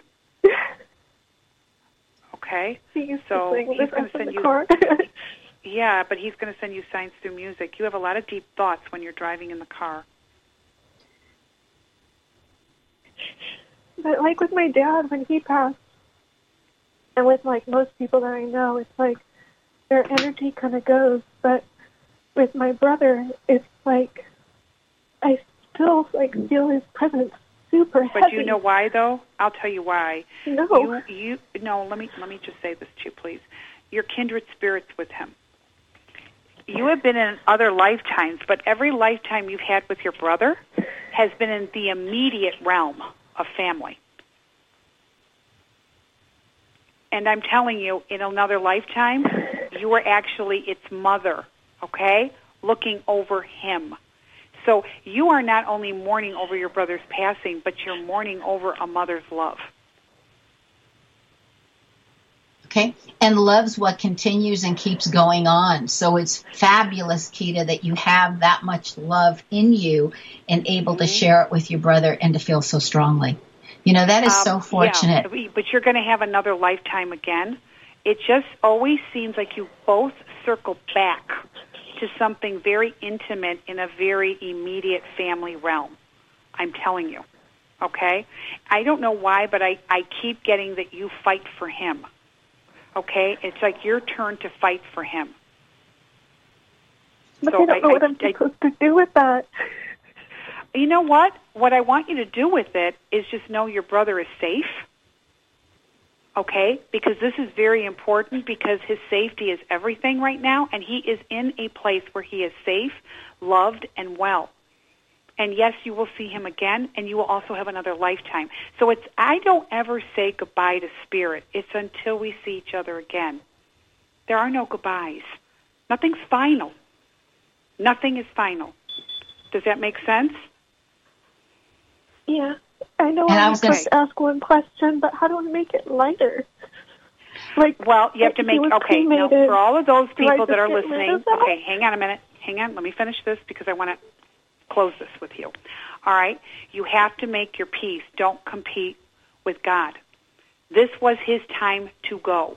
Okay, He so he's he's going to send in the you. car. Yeah, but he's going to send you signs through music. You have a lot of deep thoughts when you're driving in the car. But like with my dad, when he passed, and with like most people that I know, it's like their energy kind of goes. But with my brother, it's like I still like feel his presence super heavy. But you know why, though? I'll tell you why. No. You, you, no. Let me let me just say this to you, please. You're kindred spirits with him. You have been in other lifetimes, but every lifetime you've had with your brother has been in the immediate realm of family. And I'm telling you, in another lifetime, you were actually its mother, okay, looking over him. So you are not only mourning over your brother's passing, but you're mourning over a mother's love. Okay. And love's what continues and keeps going on. So it's fabulous, Keita, that you have that much love in you and able mm-hmm. to share it with your brother and to feel so strongly. You know, that is um, so fortunate. Yeah, but you're going to have another lifetime again. It just always seems like you both circle back to something very intimate in a very immediate family realm. I'm telling you. Okay? I don't know why, but I, I keep getting that you fight for him. Okay? It's like your turn to fight for him. But so I don't I, know what I, I'm supposed I, to do with that. You know what? What I want you to do with it is just know your brother is safe. Okay? Because this is very important because his safety is everything right now, and he is in a place where he is safe, loved, and well. And yes, you will see him again, and you will also have another lifetime. So it's I don't ever say goodbye to spirit. It's until we see each other again. There are no goodbyes. Nothing's final. Nothing is final. Does that make sense? Yeah. I know And I I was was going to ask one question, but how do I make it lighter? Like, well, you have to if make, he was okay, now cremated, for all of those do I people that just are get rid listening, of that? okay, hang on a minute. Hang on, let me finish this because I want to close this with you. All right? You have to make your peace. Don't compete with God. This was his time to go.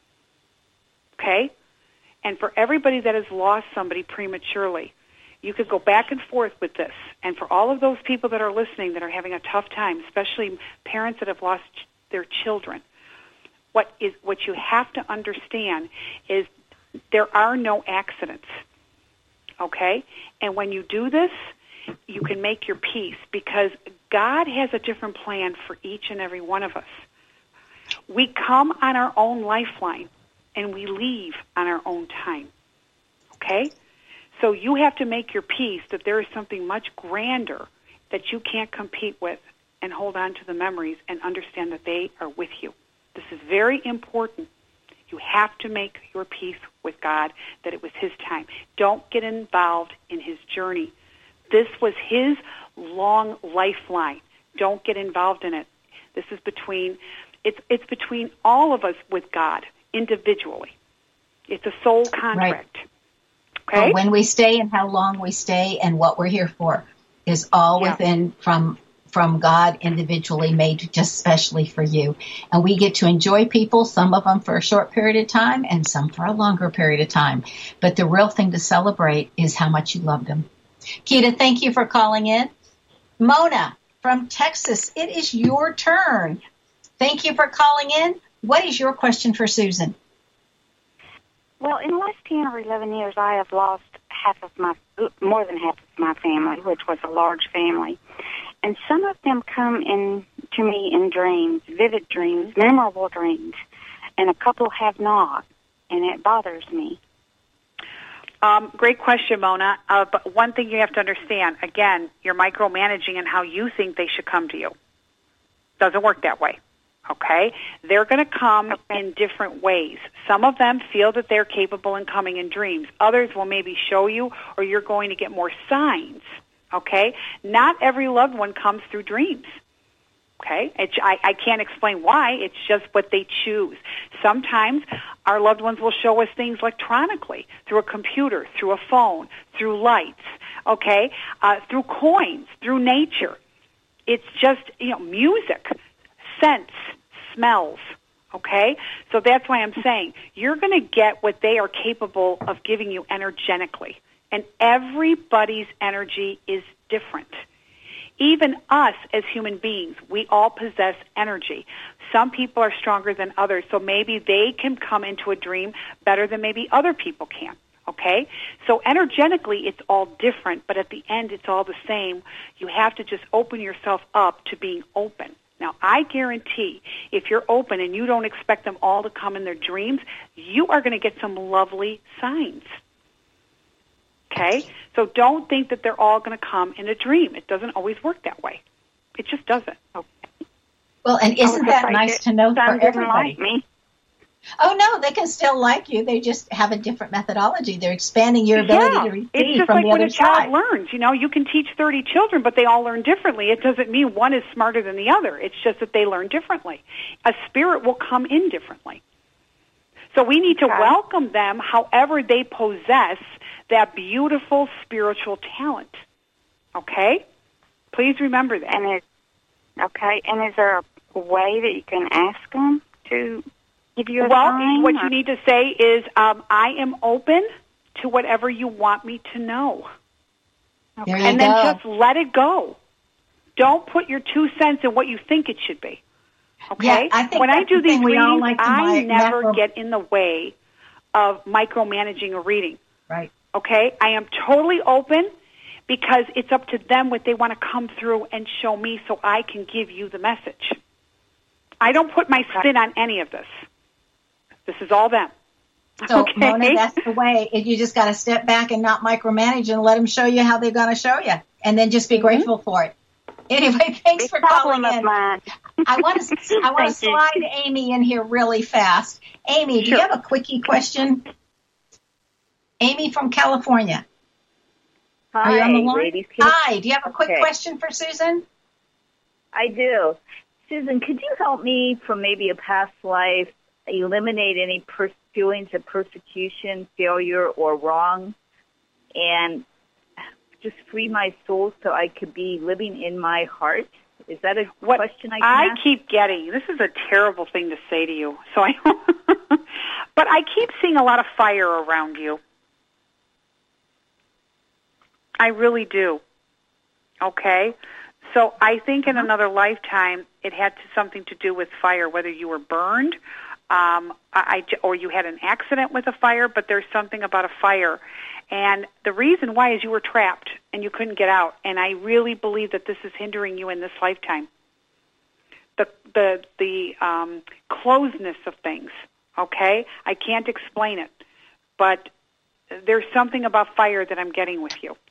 Okay? And for everybody that has lost somebody prematurely, you could go back and forth with this. And for all of those people that are listening that are having a tough time, especially parents that have lost their children, what is what you have to understand is there are no accidents. Okay? And when you do this, you can make your peace because God has a different plan for each and every one of us. We come on our own lifeline, and we leave on our own time. Okay? So you have to make your peace that there is something much grander that you can't compete with and hold on to the memories and understand that they are with you. This is very important. You have to make your peace with God that it was his time. Don't get involved in his journey. This was his long lifeline. Don't get involved in it. This is between, it's it's between all of us with God individually. It's a soul contract. Right. Okay? Well, when we stay and how long we stay and what we're here for is all Yeah. within from from God individually made just specially for you. And we get to enjoy people, some of them for a short period of time and some for a longer period of time. But the real thing to celebrate is how much you love them. Keita, thank you for calling in. Mona from Texas, it is your turn. Thank you for calling in. What is your question for Susan? Well, in the last ten or eleven years, I have lost half of my, more than half of my family, which was a large family. And some of them come in to me in dreams, vivid dreams, memorable dreams, and a couple have not, and it bothers me. Um, great question, Mona. Uh, but one thing you have to understand, again, you're micromanaging in how you think they should come to you. Doesn't work that way. Okay? They're going to come okay. in different ways. Some of them feel that they're capable in coming in dreams. Others will maybe show you, or you're going to get more signs. Okay? Not every loved one comes through dreams. Okay? It's, I, I can't explain why. It's just what they choose. Sometimes our loved ones will show us things electronically, through a computer, through a phone, through lights, okay, uh, through coins, through nature. It's just, you know, music, scents, smells, okay? So that's why I'm saying you're going to get what they are capable of giving you energetically. And everybody's energy is different. Even us as human beings, we all possess energy. Some people are stronger than others, so maybe they can come into a dream better than maybe other people can, okay? So energetically, it's all different, but at the end, it's all the same. You have to just open yourself up to being open. Now, I guarantee if you're open and you don't expect them all to come in their dreams, you are going to get some lovely signs. Okay? So don't think that they're all going to come in a dream. It doesn't always work that way. It just doesn't. Okay. Well, and isn't that like nice it. to know Some for didn't everybody? like me. Oh, no, they can still like you. They just have a different methodology. They're expanding your ability yeah, to receive it's just from like the when other a child side. learns. You know, you can teach thirty children, but they all learn differently. It doesn't mean one is smarter than the other. It's just that they learn differently. A spirit will come in differently. So we need to Okay. welcome them however they possess that beautiful spiritual talent. Okay? Please remember that. And is, okay, and is there a way that you can ask them to give you a Well, sign? what or? you need to say is, um, I am open to whatever you want me to know. There you And go. then just let it go. Don't put your two cents in what you think it should be. Okay? Yeah, I think when I that's do the these thing we all readings, like to I mi- never macro- get in the way of micromanaging a reading. Right. Okay? I am totally open because it's up to them what they want to come through and show me so I can give you the message. I don't put my spin on any of this. This is all them. So, okay? Mona, that's the way. You just got to step back and not micromanage and let them show you how they're going to show you. And then just be Mm-hmm. grateful for it. Anyway, thanks Big for calling problem of in. mine. I want to I want to Thank you. slide Amy in here really fast. Amy, do Sure. you have a quickie question? Amy from California. Hi, Are you on the line? ladies. Can Hi. Do you have a quick okay. question for Susan? I do. Susan, could you help me from maybe a past life eliminate any per- feelings of persecution, failure, or wrong, and just free my soul so I could be living in my heart? Is that a what question I can I ask? keep getting, this is a terrible thing to say to you, so I, but I keep seeing a lot of fire around you. I really do. Okay? So I think in another lifetime it had to, something to do with fire, whether you were burned um, I, or you had an accident with a fire, but there's something about a fire. And the reason why is you were trapped and you couldn't get out. And I really believe that this is hindering you in this lifetime. The the the um, closeness of things, okay? I can't explain it, but there's something about fire that I'm getting with you.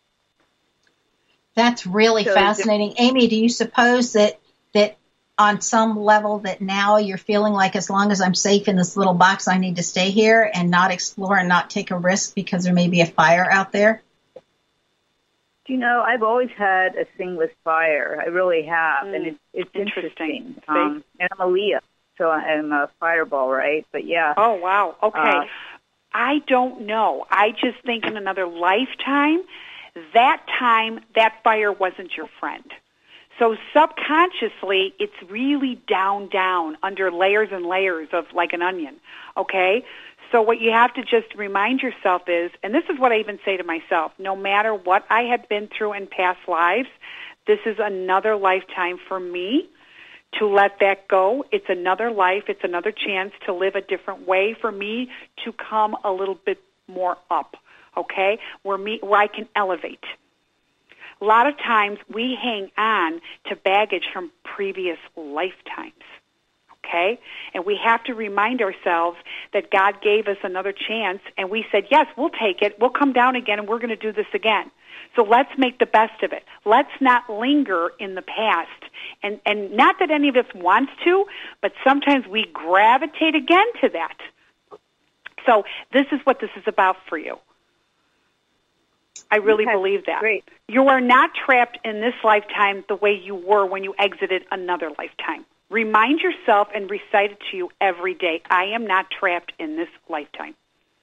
That's really So fascinating. Amy, do you suppose that that on some level that now you're feeling like as long as I'm safe in this little box, I need to stay here and not explore and not take a risk because there may be a fire out there? You know, I've always had a thing with fire. I really have, Mm, and it's it's interesting. interesting. Um, and I'm a Leo, so I'm a fireball, right? But yeah. Oh, wow. Okay. Uh, I don't know. I just think in another lifetime, that time, that fire wasn't your friend. So subconsciously, it's really down, down, under layers and layers of like an onion, okay? So what you have to just remind yourself is, and this is what I even say to myself, no matter what I have been through in past lives, this is another lifetime for me to let that go. It's another life. It's another chance to live a different way for me to come a little bit more up, okay, where me where I can elevate. A lot of times we hang on to baggage from previous lifetimes, okay? And we have to remind ourselves that God gave us another chance, and we said, yes, we'll take it. We'll come down again, and we're going to do this again. So let's make the best of it. Let's not linger in the past. And, and not that any of us wants to, but sometimes we gravitate again to that. So this is what this is about for you. I really Okay, believe that. great. You are not trapped in this lifetime the way you were when you exited another lifetime. Remind yourself and recite it to you every day. I am not trapped in this lifetime.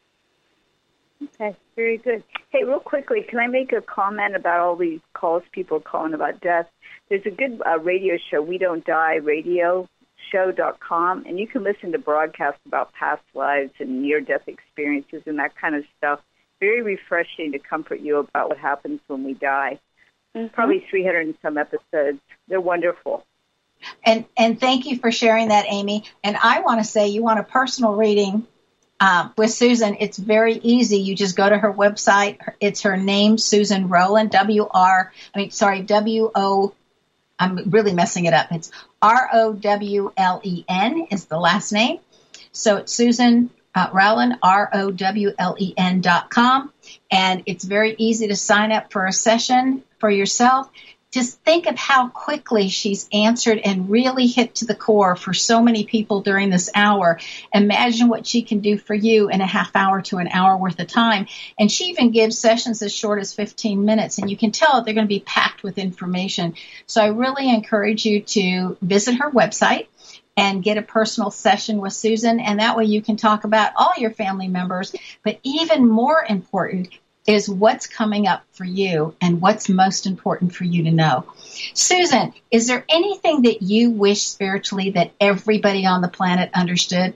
Okay, very good. Hey, real quickly, can I make a comment about all these calls people calling about death? There's a good uh, radio show, We Don't Die Radio show dot com, and you can listen to broadcasts about past lives and near-death experiences and that kind of stuff. Very refreshing to comfort you about what happens when we die. Mm-hmm. Probably three hundred and some episodes. They're wonderful. And and thank you for sharing that, Amy. And I want to say, you want a personal reading uh, with Susan, it's very easy. You just go to her website. It's her name, Susan Rowland, W R, I mean, sorry, W O, I'm really messing it up. It's R O W L E N is the last name. So it's Susan Uh, Rowland, R O W L E N dot com. And it's very easy to sign up for a session for yourself. Just think of how quickly she's answered and really hit to the core for so many people during this hour. Imagine what she can do for you in a half hour to an hour worth of time. And she even gives sessions as short as fifteen minutes. And you can tell they're going to be packed with information. So I really encourage you to visit her website and get a personal session with Susan, and that way you can talk about all your family members. But even more important is what's coming up for you and what's most important for you to know. Susan, is there anything that you wish spiritually that everybody on the planet understood?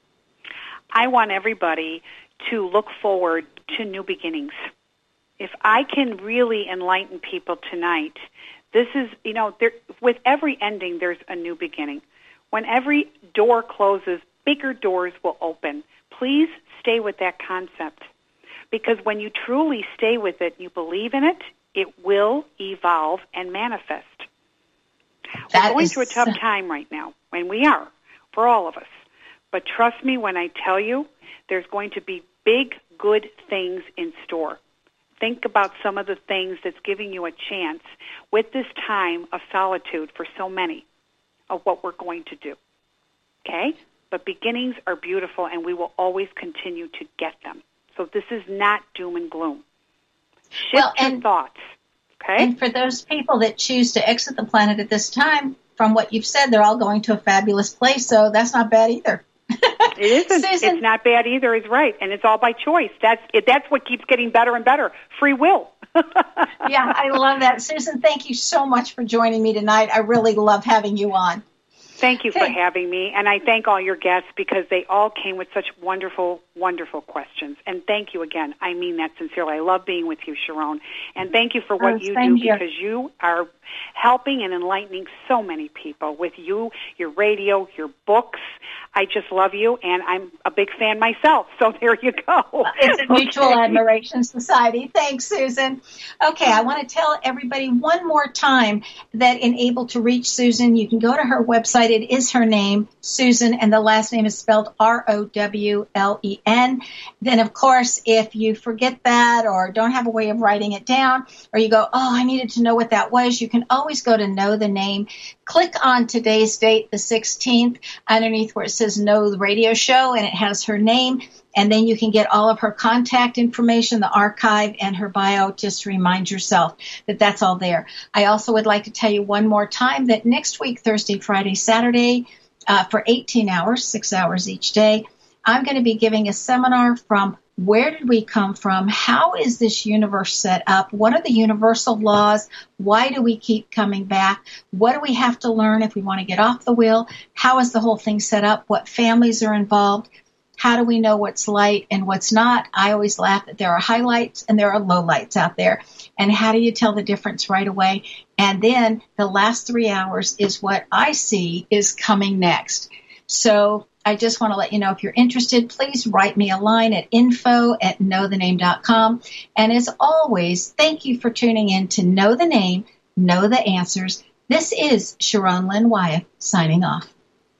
I want everybody to look forward to new beginnings. If I can really enlighten people tonight, this is, you know, there, with every ending, there's a new beginning. When every door closes, bigger doors will open. Please stay with that concept. Because when you truly stay with it, you believe in it, it will evolve and manifest. That We're going is through a tough time right now, and we are, for all of us. But trust me when I tell you, there's going to be big, good things in store. Think about some of the things that's giving you a chance with this time of solitude for so many of what we're going to do. Okay? But beginnings are beautiful, and we will always continue to get them. So this is not doom and gloom. Shift well, your and, thoughts. Okay. And for those people that choose to exit the planet at this time, from what you've said, they're all going to a fabulous place, so that's not bad either. It isn't. Susan, it's not bad either. Is right, and it's all by choice. That's it, that's what keeps getting better and better. Free will. Yeah, I love that. Susan, thank you so much for joining me tonight. I really love having you on. Thank you okay. for having me, and I thank all your guests because they all came with such wonderful, wonderful questions. And thank you again. I mean that sincerely. I love being with you, Sharon. And thank you for what oh, you do here. because you are helping and enlightening so many people with you, your radio, your books. I just love you, and I'm a big fan myself. So there you go. It's a okay. mutual admiration society. Thanks, Susan. Okay, I want to tell everybody one more time that in able to reach Susan, you can go to her website. It is her name, Susan, and the last name is spelled R O W L E N. Then, of course, if you forget that or don't have a way of writing it down, or you go, oh, I needed to know what that was, you can always go to Know the Name. Click on today's date, the sixteenth, underneath where it says Know the Radio Show, and it has her name. And then you can get all of her contact information, the archive, and her bio, just to remind yourself that that's all there. I also would like to tell you one more time that next week, Thursday, Friday, Saturday, uh, for eighteen hours, six hours each day, I'm going to be giving a seminar from where did we come from? How is this universe set up? What are the universal laws? Why do we keep coming back? What do we have to learn if we want to get off the wheel? How is the whole thing set up? What families are involved? How do we know what's light and what's not? I always laugh that there are highlights and there are lowlights out there. And how do you tell the difference right away? And then the last three hours is what I see is coming next. So I just want to let you know if you're interested, please write me a line at info at know the name dot com. And as always, thank you for tuning in to Know the Name, Know the Answers. This is Sharon Lynn Wyeth signing off.